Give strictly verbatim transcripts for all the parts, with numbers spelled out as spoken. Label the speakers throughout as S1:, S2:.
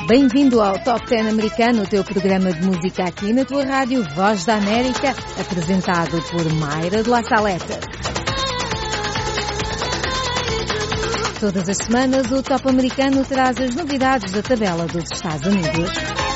S1: Bem-vindo ao Top dez americano, o teu programa de música aqui na tua rádio Voz da América, apresentado por Mayra de La Saleta. Todas as semanas o Top americano traz as novidades da tabela dos Estados Unidos.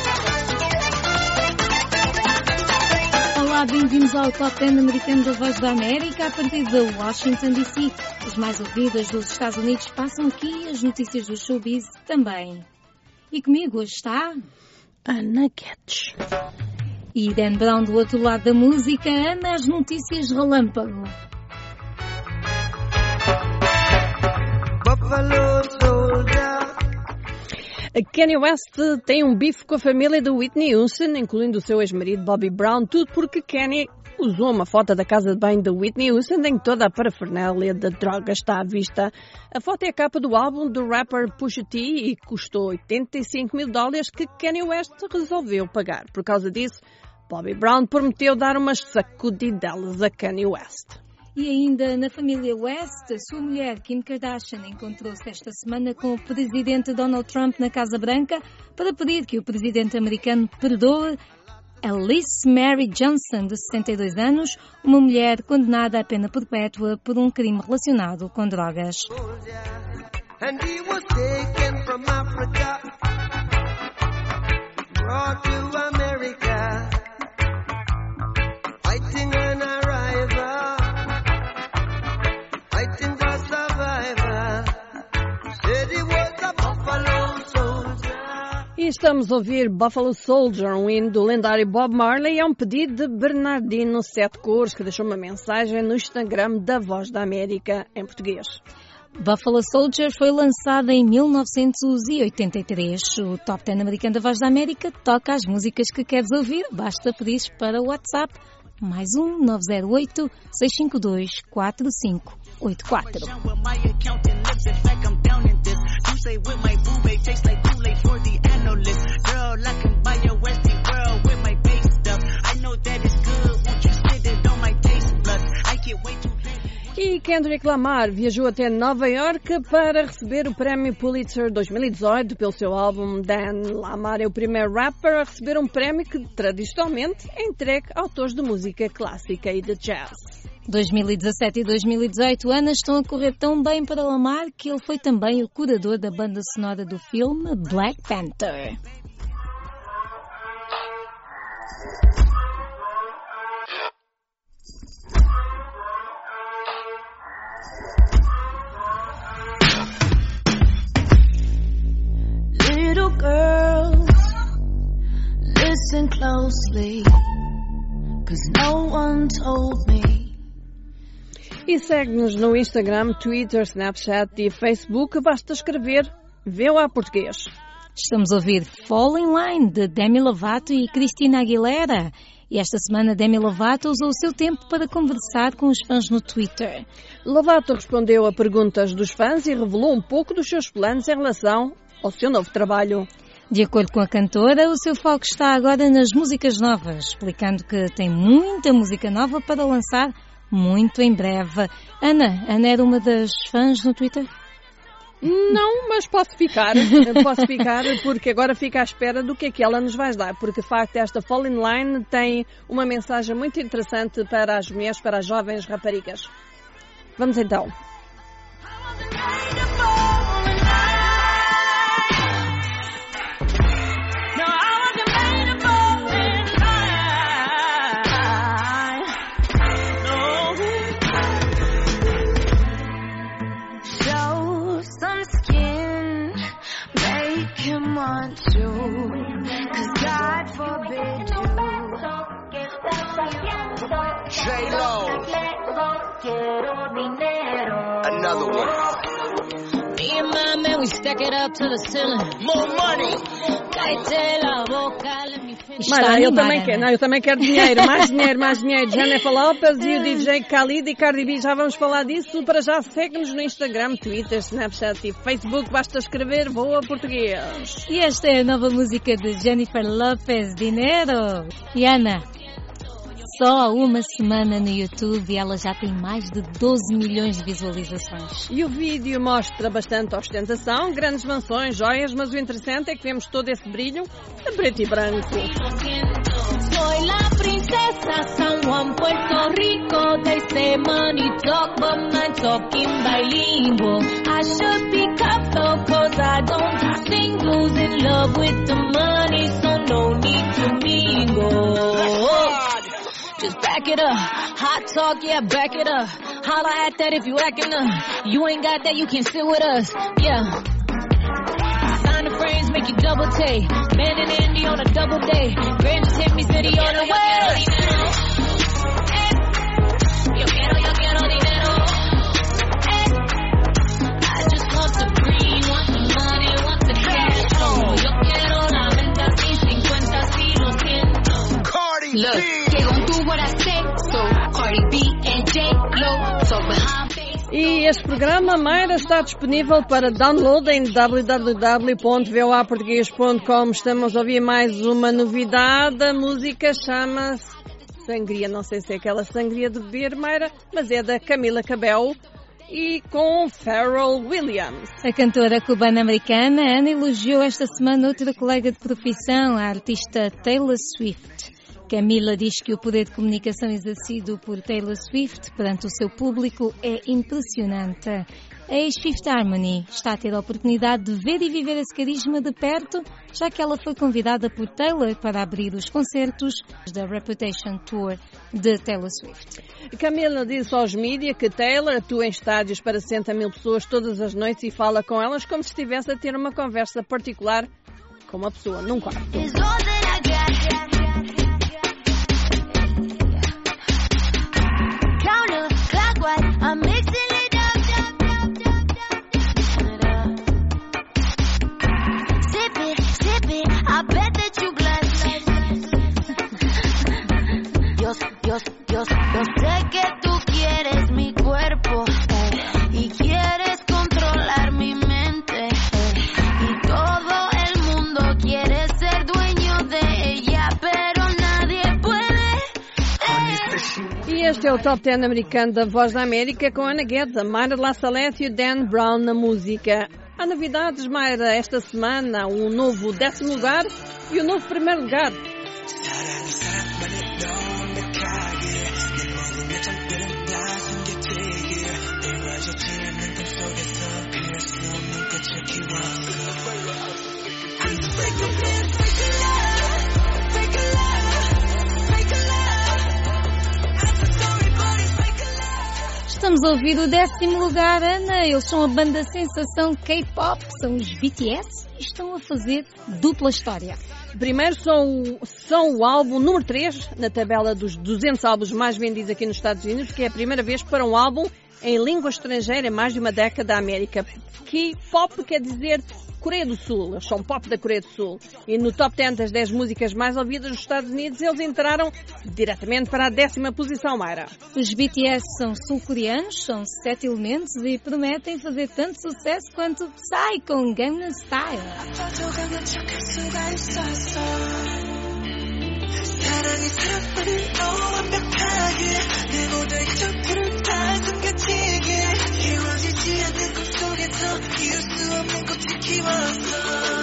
S1: Olá, bem-vindos ao Top dez americano da Voz da América, a partir de Washington D C. As mais ouvidas dos Estados Unidos passam aqui, as notícias do showbiz também. E comigo hoje está
S2: Ana Guedes.
S1: E Dan Brown do outro lado da música. Ana, as notícias relâmpago.
S2: A Kanye West tem um bife com a família de Whitney Houston, incluindo o seu ex-marido Bobby Brown, tudo porque Kanye usou uma foto da casa de banho de Whitney Houston em que toda a parafernália da droga está à vista. A foto é a capa do álbum do rapper Pusha T e custou oitenta e cinco mil dólares que Kanye West resolveu pagar. Por causa disso, Bobby Brown prometeu dar umas sacudidelas a Kanye West.
S1: E ainda na família West, a sua mulher Kim Kardashian encontrou-se esta semana com o presidente Donald Trump na Casa Branca para pedir que o presidente americano perdoe Alice Mary Johnson, de setenta e dois anos, uma mulher condenada à pena perpétua por um crime relacionado com drogas.
S2: E estamos a ouvir Buffalo Soldier, um hino do lendário Bob Marley. É um pedido de Bernardino Sete Cores, que deixou uma mensagem no Instagram da Voz da América, em português.
S1: Buffalo Soldier foi lançada em mil novecentos e oitenta e três. O Top dez americano da Voz da América toca as músicas que queres ouvir. Basta pedir para o WhatsApp mais um nove zero oito, seis cinco dois, quatro cinco oito quatro.
S2: E Kendrick Lamar viajou até Nova York para receber o prémio Pulitzer dois mil e dezoito pelo seu álbum Dan. Lamar é o primeiro rapper a receber um prémio que tradicionalmente é entregue a autores de música clássica e de jazz.
S1: dois mil e dezassete e dois mil e dezoito anos estão a correr tão bem para Lamar que ele foi também o curador da banda sonora do filme Black Panther.
S3: Little girls, listen closely, 'cause no one told me.
S2: E segue-nos no Instagram, Twitter, Snapchat e Facebook. Basta escrever V O A Português.
S1: Estamos a ouvir Fall in Line, de Demi Lovato e Christina Aguilera. E esta semana Demi Lovato usou o seu tempo para conversar com os fãs no Twitter.
S2: Lovato respondeu a perguntas dos fãs e revelou um pouco dos seus planos em relação ao seu novo trabalho.
S1: De acordo com a cantora, o seu foco está agora nas músicas novas, explicando que tem muita música nova para lançar muito em breve. Ana, Ana era uma das fãs no Twitter?
S2: Não, mas posso ficar. Posso ficar porque agora fica à espera do que é que ela nos vai dar. Porque, de facto, esta Fall in Line tem uma mensagem muito interessante para as mulheres, para as jovens raparigas. Vamos então.
S3: Want to, 'cause God forbid you.
S4: J-Lo, another one.
S3: Me and my man, we stack it up to the ceiling.
S4: More money.
S3: Cállate la boca, let me finish.
S2: Mara, eu também quero, não, eu também quero dinheiro, mais dinheiro, mais dinheiro. Jennifer Lopez e o D J Khalid e Cardi B, já vamos falar disso. Para já, segue-nos no Instagram, Twitter, Snapchat e Facebook. Basta escrever Voa Português.
S1: E esta é a nova música de Jennifer Lopez, Dinero. E Ana, só uma semana no YouTube e ela já tem mais de doze milhões de visualizações.
S2: E o vídeo mostra bastante ostentação, grandes mansões, joias, mas o interessante é que vemos todo esse brilho a preto e branco.
S5: Soy la princesa San Juan, Puerto Rico. They say money talk, but my talking bilingual. I should be cuffed though, cause I don't do singles. In love with the money, so no need to mingle. Just back it up, hot talk, yeah, back it up. Holla at that if you acting up. You ain't got that, you can sit with us, yeah. Sign the frames, make you double take. Man and Andy on a double day. Grand just hit me, city on the way. Eh, yo quiero, yo quiero dinero. Eh, I just want the green, want the money, want the cash flow. Yo quiero la venta, sí, cincuenta, sí, lo siento.
S4: Cardi
S5: Look,
S4: B.
S5: they gon' do what I say, so Cardi B and J-Lo, so behind face.
S2: E este programa, Mayra, está disponível para download em w w w ponto v o a português ponto com. Estamos a ouvir mais uma novidade. A música chama-se Sangria. Não sei se é aquela sangria de beber, Mayra, mas é da Camila Cabello e com Pharrell Williams.
S1: A cantora cubana-americana Ana elogiou esta semana outra colega de profissão, a artista Taylor Swift. Camila diz que o poder de comunicação exercido por Taylor Swift perante o seu público é impressionante. A ex-Fifth Harmony está a ter a oportunidade de ver e viver esse carisma de perto, já que ela foi convidada por Taylor para abrir os concertos da Reputation Tour de Taylor Swift.
S2: Camila disse aos mídia que Taylor atua em estádios para sessenta mil pessoas todas as noites e fala com elas como se estivesse a ter uma conversa particular com uma pessoa num quarto.
S3: I'm mixing it up, up, up, up, up. Sip it, sip it, I bet that you glad. Yo, yo, yo, yo sé que tú quieres mi cuerpo, eh, y quieres controlar mi mente, eh, y todo el mundo quiere ser dueño de ella, pero nadie puede. Eh.
S2: E este é o Top dez americano da Voz da América com Ana Guedes, a Mayra La Salete e o Dan Brown na música. Há novidades, Mayra, esta semana, um novo décimo lugar e um novo primeiro lugar.
S1: Estamos a ouvir o décimo lugar, Ana. Eles são a banda sensação K-pop, são os B T S, e estão a fazer dupla história.
S2: Primeiro são, são o álbum número três na tabela dos duzentos álbuns mais vendidos aqui nos Estados Unidos, que é a primeira vez para um álbum em língua estrangeira em mais de uma década da América. K-pop quer dizer Coreia do Sul, eles são pop da Coreia do Sul. E no top dez das dez músicas mais ouvidas dos Estados Unidos, eles entraram diretamente para a décima posição, Mayra.
S1: Os B T S são sul-coreanos, são sete elementos e prometem fazer tanto sucesso quanto Psy com Gangnam Style.
S6: 사랑이 사랑만을 너무 완벽하게 내 모든 이적들을 다 숨겨지게 이루어지지 않는 꿈속에서 이룰 수 없는 꽃을 키웠어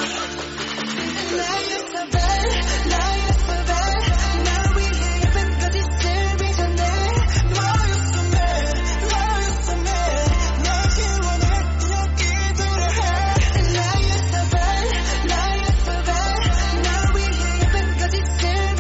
S6: 나였어 발 나였어 발 날 위해 예쁜 거짓을 빚어내 너였어 매 너였어 매 날 지원했던 여기들을 해 나였어 발 나였어 발 날 위해 예쁜 거짓을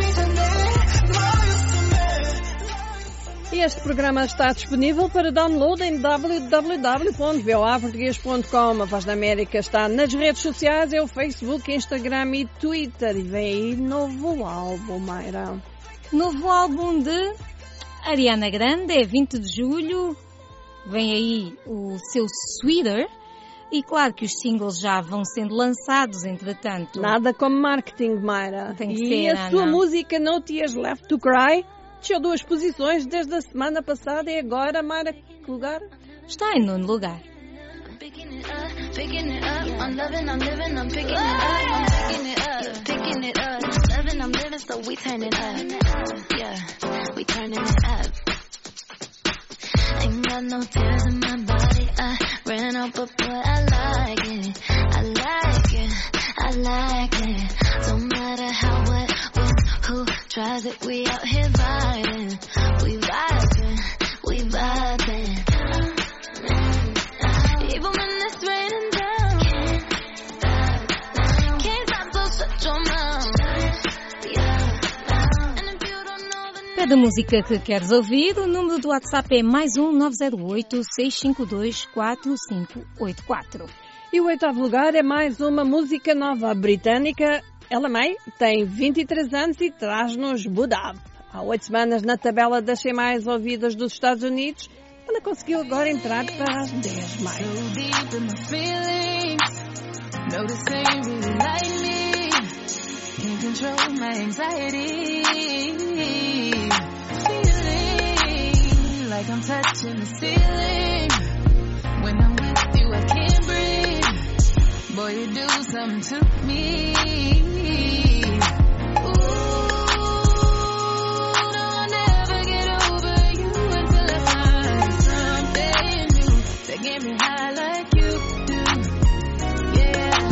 S2: E este programa está disponível para download em w w w ponto v o a português ponto com. A Voz da América está nas redes sociais, é o Facebook, Instagram e Twitter. E vem aí novo álbum, Mayra.
S1: Novo álbum de Ariana Grande, é vinte de julho. Vem aí o seu Sweeter. E claro que os singles já vão sendo lançados, entretanto.
S2: Nada como marketing, Mayra.
S1: Tem que
S2: e
S1: ser,
S2: a
S1: Ana.
S2: sua música No Tears Left to Cry desceu duas posições desde a semana passada e agora, Mayra, que lugar?
S1: Está em nono lugar.
S3: Picking it up, picking it up. I'm loving, I'm living, I'm picking it up. I'm picking it up, picking it up. Loving, I'm living, so we turn it up. Yeah. we turning it up. Ain't got no tears in my body, I ran out, but boy, I like it, I like it, I like it. Don't matter how, what, what, who tries it, we out here vibing, we vibing, we vibing. Even when it's raining down, can't stop, so shut your mouth.
S1: Cada música que queres ouvir, o número do WhatsApp é mais um nove zero oito, seis cinco dois, quatro cinco oito quatro.
S2: E o oitavo lugar é mais uma música nova britânica. Ella Mai tem vinte e três anos e traz-nos Buddha. Há oito semanas na tabela das cem mais ouvidas dos Estados Unidos, ela conseguiu agora entrar para as dez mais.
S5: Can't control my anxiety. Feeling like I'm touching the ceiling. When I'm with you, I can't breathe. Boy, you do something to me. Ooh, no, I'll never get over you until I find something new that get me high like you do. Yeah.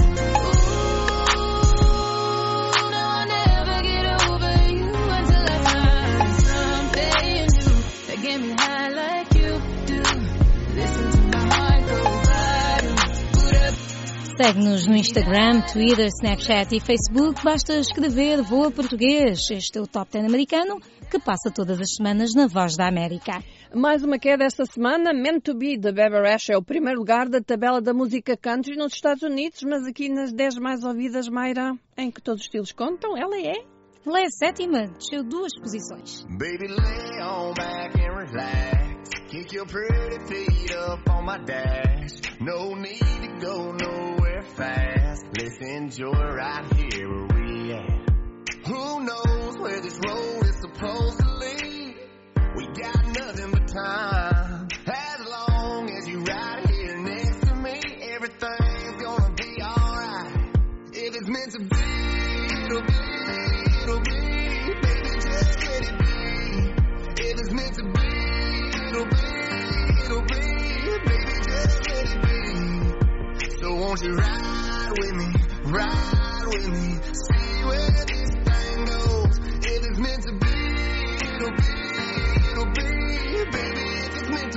S1: Segue-nos no Instagram, Twitter, Snapchat e Facebook. Basta escrever Voa Português. Este é o Top dez americano que passa todas as semanas na Voz da América.
S2: Mais uma queda esta semana. Meant to Be, de Bebe Rexha, é o primeiro lugar da tabela da música country nos Estados Unidos, mas aqui nas dez mais ouvidas, Mayra, em que todos os estilos contam, ela é...
S1: Ela é a sétima, desceu duas posições.
S4: Baby, lay on back and relax. Kick your pretty feet up on my dash. No need to go nowhere fast. Let's enjoy right here where we at. Who knows where this road is supposed to lead? We got nothing but time. As long as you right here next to me, everything's gonna be alright. If it's meant to be, it'll be. It'll be, baby, just let it be. If it's meant to be, it'll be, it'll be, baby, just let it be. So won't you ride with me, ride with me, see where this thing goes. If it's meant to be, it'll be, it'll be, baby, if it's meant to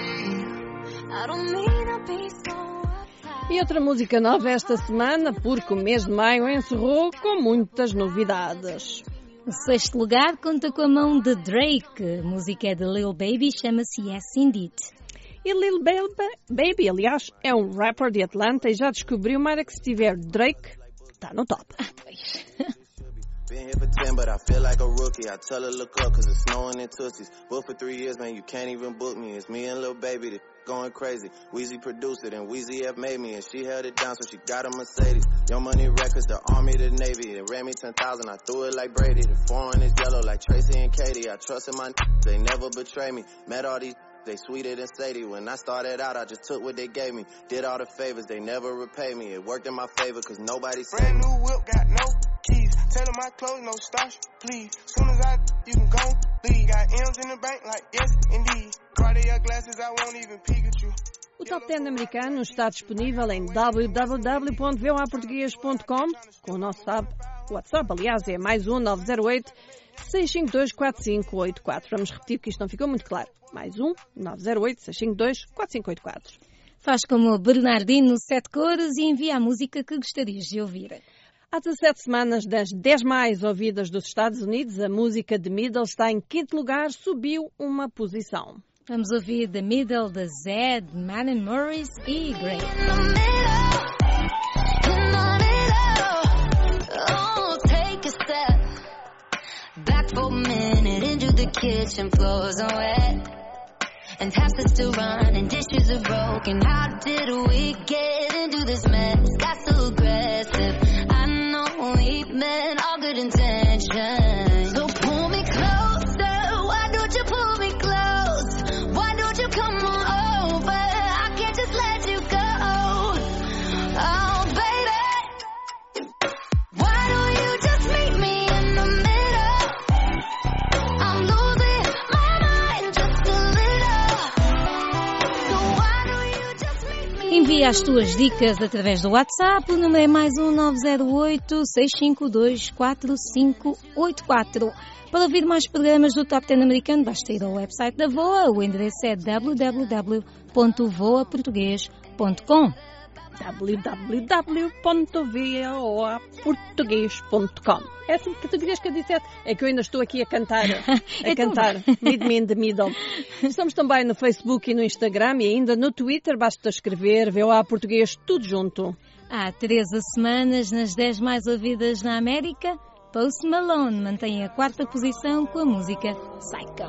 S4: be.
S3: I don't mean to be so.
S2: E outra música nova esta semana, porque o mês de maio encerrou com muitas novidades.
S1: O sexto lugar conta com a mão de Drake. A música é de Lil Baby, chama-se Yes Indeed.
S2: E Lil Baby, aliás, é um rapper de Atlanta e já descobriu, Mara, que se tiver Drake, está no top.
S1: Ah, pois.
S7: Been here for ten, but I feel like a rookie. I tell her look up, cause it's snowing in Tootsies. Booked for three years, man, you can't even book me. It's me and Lil Baby that going crazy. Weezy produced it and Weezy F made me, and she held it down, so she got a Mercedes. Young Money Records, the Army, the Navy. It ran me ten thousand, I threw it like Brady. The foreign is yellow like Tracy and Katie. I trusted my n****, they never betray me. Met all these they sweeter than Sadie. When I started out, I just took what they gave me. Did all the favors, they never repay me. It worked in my favor, cause nobody saved me.
S6: Brand new whip, got no keys. Tell my clothes, no starch, please. Soon as I, you can go, leave. Got M's in the bank, like yes, indeed. Cartier glasses, I won't even peek at you.
S2: O Top dez americano está disponível em w w w ponto voa português ponto com com o nosso WhatsApp, aliás, é mais um nove zero oito, seis cinco dois, quatro cinco oito quatro. Vamos repetir porque isto não ficou muito claro. Mais um nove zero oito, seis cinco dois, quatro cinco oito quatro.
S1: Faz como o Bernardino Sete Cores e envia a música que gostarias de ouvir.
S2: Há dezassete semanas, das dez mais ouvidas dos Estados Unidos, a música The Middle está em quinto lugar, subiu uma posição.
S1: Vamos ouvir The Middle de Zed, Manning Morris e Grey.
S3: Back for a minute into the kitchen, floors are wet, and taps are still running, dishes are broken. How did we get into this mess? Got so aggressive. I know we meant all good intentions. So pull me closer. Why don't you pull me close? Why don't you come on over? I can't just let you go. Oh, baby, why don't you just meet me in the middle? I'm losing
S1: Envia as tuas dicas através do WhatsApp. O número é mais um nove zero oito, seis cinco dois, quatro cinco oito quatro. Para ouvir mais programas do Top dez americano, basta ir ao website da VOA. O endereço é w w w ponto voa português ponto com.
S2: w w w ponto voa português ponto com. É assim que tu querias que eu dissesse? É que eu ainda estou aqui a cantar, a cantar, Meet Me in the Middle. Estamos também no Facebook e no Instagram e ainda no Twitter, basta escrever V O A Português tudo junto.
S1: Há treze semanas, nas dez mais ouvidas na América, Post Malone mantém a quarta posição com a música Psycho.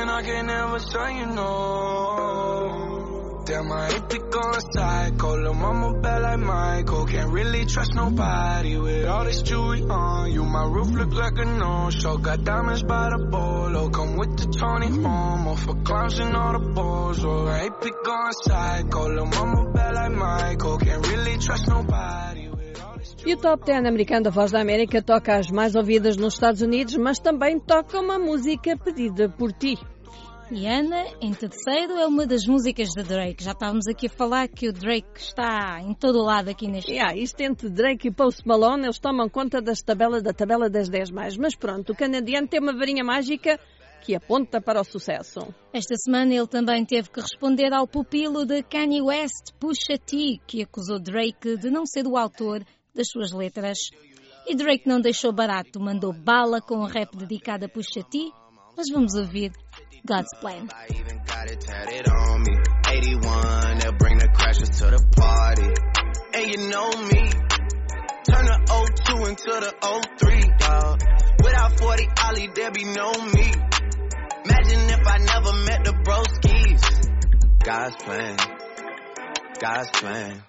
S6: Damn, I hate to go psycho. Lil' mama bad like Michael. Can't really trust nobody with all this jewelry on you. My roof look like a no-show. Got diamonds by the bolo. Come with the Tony Homo for clowns and all the balls. Oh, I hate to go psycho. Lil' mama bad like Michael. Can't really trust nobody.
S2: E o Top dez americano da Voz da América toca as mais ouvidas nos Estados Unidos, mas também toca uma música pedida por ti.
S1: E Ana, em terceiro, é uma das músicas de Drake. Já estávamos aqui a falar que o Drake está em todo o lado aqui neste...
S2: Yeah, isto entre Drake e Post Malone, eles tomam conta das tabela, da tabela das dez mais. Mas pronto, o canadiano tem uma varinha mágica que aponta para o sucesso.
S1: Esta semana ele também teve que responder ao pupilo de Kanye West, Pusha T, que acusou Drake de não ser o autor das suas letras. E Drake não deixou barato, mandou bala com um rap dedicado a Pusha T, mas vamos ouvir God's Plan.
S7: I even got it tatted on me. eighty-one, they'll bring the crashers to the party. And you know me, turn the oh two into the oh three, dawg. Without forty Ollie, there be no me. Imagine if I never met the broskies. God's plan, God's plan.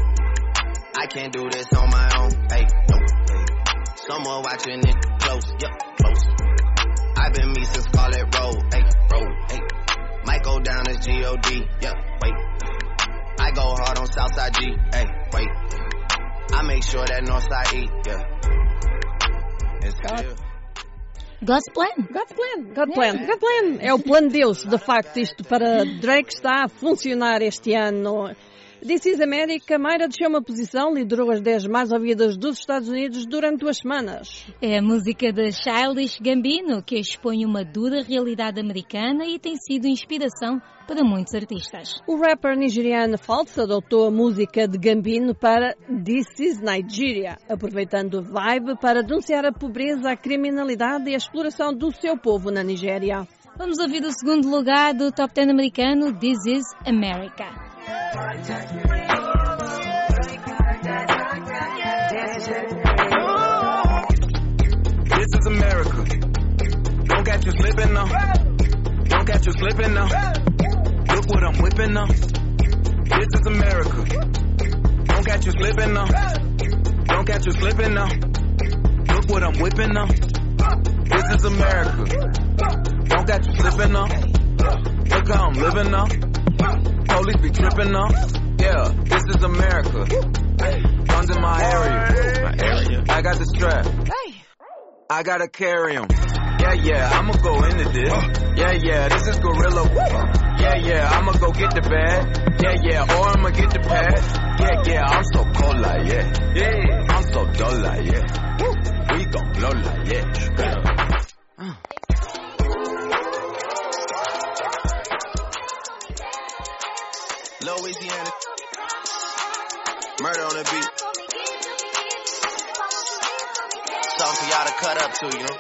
S7: I can't do this on my own, hey, no, hey. Someone watching it close, yup, close. I've been me since Scarlet Road, hey, road, hey. Might go down as G O D, yeah, wait. I go hard on Southside G, hey, wait. I make sure that Northside E, yeah. It's clear.
S1: God's Plan.
S2: God's Plan, God's Plan, God's Plan. É o plano de Deus, de facto, isto para Drake está a funcionar este ano. This is America, Mayra desceu uma posição, liderou as dez mais ouvidas dos Estados Unidos durante duas semanas.
S1: É a música de Childish Gambino, que expõe uma dura realidade americana e tem sido inspiração para muitos artistas.
S2: O rapper nigeriano Falz adotou a música de Gambino para This is Nigeria, aproveitando a vibe para denunciar a pobreza, a criminalidade e a exploração do seu povo na Nigéria.
S1: Vamos ouvir o segundo lugar do Top dez americano, This is America.
S6: This is America. Don't catch you slipping now. Don't catch you slipping now. Look what I'm whipping now. This is America. Don't catch you slipping now. Don't catch you slipping now. Look what I'm whipping now. This is America. Don't catch you slipping now. Look how I'm living now. Police be tripping now. Yeah, this is America. Guns in my area. My area. I got the strap. I gotta carry 'em. Yeah, yeah, I'ma go into this. Yeah, yeah, this is gorilla. Yeah, yeah, I'ma go get the bag. Yeah, yeah, or I'ma get the pad. Yeah, yeah, I'm so cold like yeah. Yeah, I'm so dull like yeah. We gon' blow like yeah. Uh. Louisiana, murder on the beat. Something for y'all to cut up to, you know?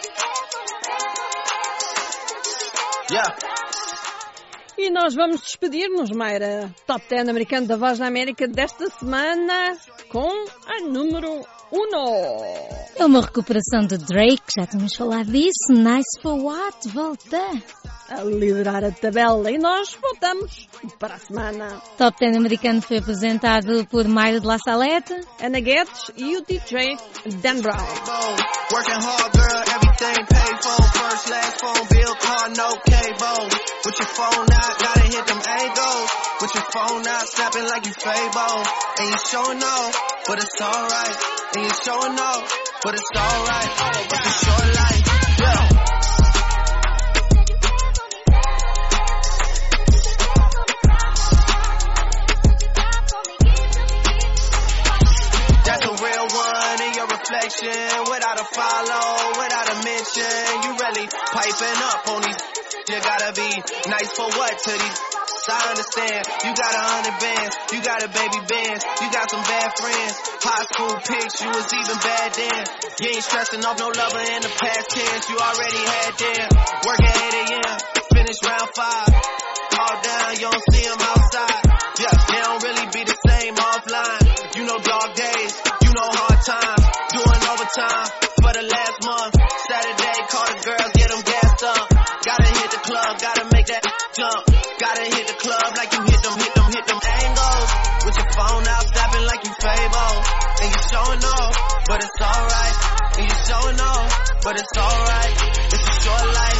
S6: Yeah.
S2: E nós vamos despedir-nos, Mayra. Top dez americano da Voz da América desta semana com a número um.
S1: É uma recuperação de Drake, já tínhamos falado disso. Nice for What volta
S2: a liderar a tabela e nós voltamos para a semana.
S1: Top dez americano foi apresentado por Mayra de La Salette,
S2: Ana Guedes e o D J Dan Brown.
S7: Working hard, girl, everything paid for. First, last phone bill, car, no cable. With your phone out, gotta hit them angles. With your phone out, snapping like you Fable. And you showing off, but it's alright. And you showing off, but it's alright. It's a short life, yeah. attention, without a follow, without a mention. You really piping up on these. You gotta be nice for what to these. I understand, you got a hundred bands, you got a baby band, you got some bad friends. High school pics, you was even bad then. You ain't stressing off no lover in the past tense, you already had them. Work at eight a.m., finish round five. All down, you don't see them outside. Yeah, they don't really be the same offline. You know dog days, you know hard times. Doing overtime for the last month. Saturday, call the girls, get them gassed up. Gotta hit the club, gotta make that jump. Gotta hit the club like you hit them, hit them, hit them angles. With your phone out, snapping like you Fable. And you showing off, but it's alright. And you showing off, but it's alright. It's a short life.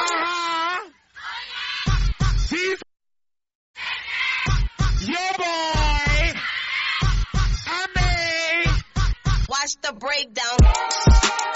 S8: Your boy, I mean,
S3: Watch the breakdown.